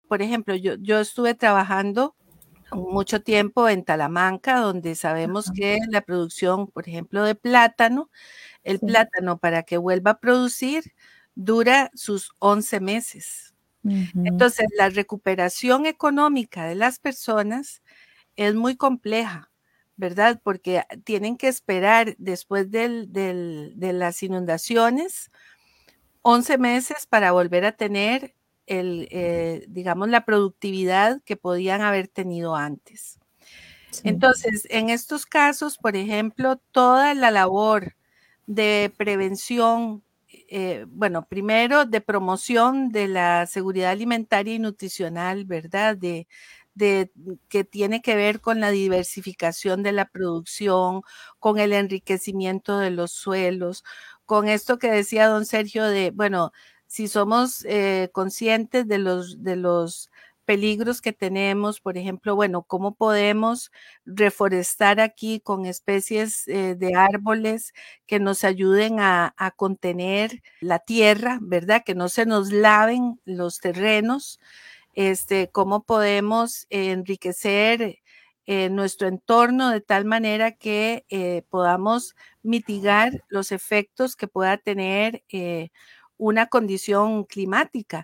por ejemplo, yo estuve trabajando mucho tiempo en Talamanca, donde sabemos Ajá, que la producción, por ejemplo, de plátano, el sí. plátano para que vuelva a producir dura sus 11 meses. Ujú, Entonces, la recuperación económica de las personas es muy compleja, ¿verdad? Porque tienen que esperar después de las inundaciones 11 meses para volver a tener digamos, la productividad que podían haber tenido antes. sí. Entonces, en estos casos, por ejemplo, toda la labor de prevención, bueno, primero de promoción de la seguridad alimentaria y nutricional, ¿verdad? De que tiene que ver con la diversificación de la producción, con el enriquecimiento de los suelos, con esto que decía don Sergio de, bueno, si somos conscientes de los peligros que tenemos, por ejemplo, bueno, cómo podemos reforestar aquí con especies de árboles que nos ayuden a contener la tierra, ¿verdad? Que no se nos laven los terrenos, cómo podemos enriquecer nuestro entorno de tal manera que podamos mitigar los efectos que pueda tener una condición climática.